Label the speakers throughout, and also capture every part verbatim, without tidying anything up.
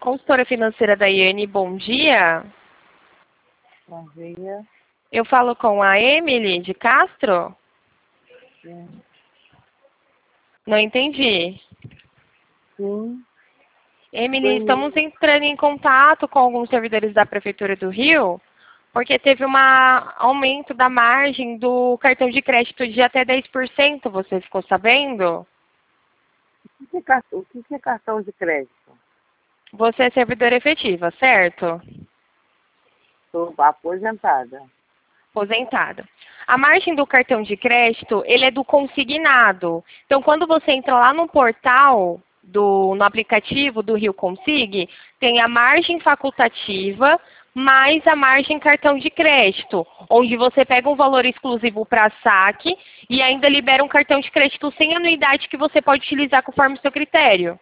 Speaker 1: Consultora financeira da Iane, bom dia.
Speaker 2: Bom dia.
Speaker 1: Eu falo com a Emily de Castro?
Speaker 2: Sim.
Speaker 1: Não entendi.
Speaker 2: Sim.
Speaker 1: Emily,
Speaker 2: Sim.
Speaker 1: estamos entrando em contato com alguns servidores da Prefeitura do Rio, porque teve um aumento da margem do cartão de crédito de até dez por cento, você ficou sabendo?
Speaker 2: O que é cartão, o que é cartão de crédito?
Speaker 1: Você é servidora efetiva, certo?
Speaker 2: Estou aposentada.
Speaker 1: Aposentada. A margem do cartão de crédito, ele é do consignado. Então, quando você entra lá no portal, do, no aplicativo do Rio Consig, tem a margem facultativa mais a margem cartão de crédito, onde você pega um valor exclusivo para saque e ainda libera um cartão de crédito sem anuidade que você pode utilizar conforme o seu critério.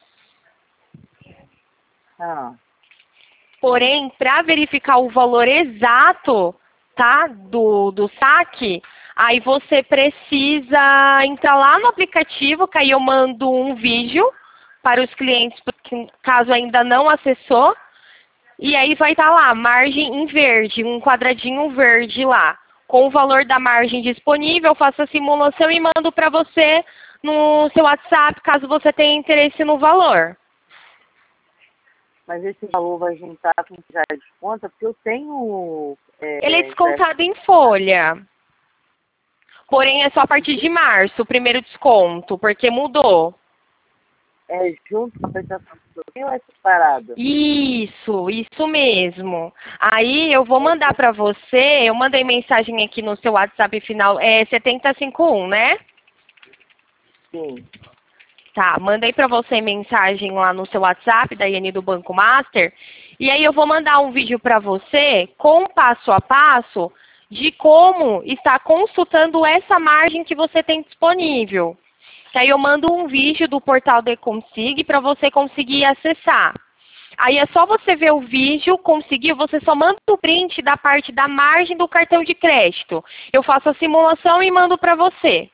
Speaker 2: Ah.
Speaker 1: Porém, para verificar o valor exato, tá, do, do saque, aí você precisa entrar lá no aplicativo, que aí eu mando um vídeo para os clientes, caso ainda não acessou, e aí vai estar lá, margem em verde, um quadradinho verde lá, com o valor da margem disponível, eu faço a simulação e mando para você no seu WhatsApp, caso você tenha interesse no valor.
Speaker 2: Mas esse valor vai juntar com já é desconta, porque eu tenho... É,
Speaker 1: Ele é descontado em folha. Porém, é só a partir de março, o primeiro desconto, porque mudou.
Speaker 2: É junto com a prestação do ou é separado?
Speaker 1: Isso, isso mesmo. Aí eu vou mandar para você, eu mandei mensagem aqui no seu WhatsApp final, é setenta e cinquenta e um, né?
Speaker 2: Sim.
Speaker 1: Tá, mandei para você mensagem lá no seu WhatsApp da Iane do Banco Master. E aí eu vou mandar um vídeo para você com passo a passo de como está consultando essa margem que você tem disponível. Que aí eu mando um vídeo do portal de Consig para você conseguir acessar. Aí é só você ver o vídeo, conseguiu, você só manda o print da parte da margem do cartão de crédito. Eu faço a simulação e mando para você.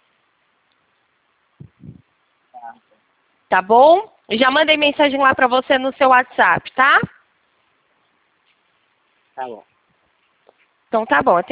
Speaker 1: Tá bom? Já mandei mensagem lá para você no seu WhatsApp, tá?
Speaker 2: Tá bom.
Speaker 1: Então tá bom.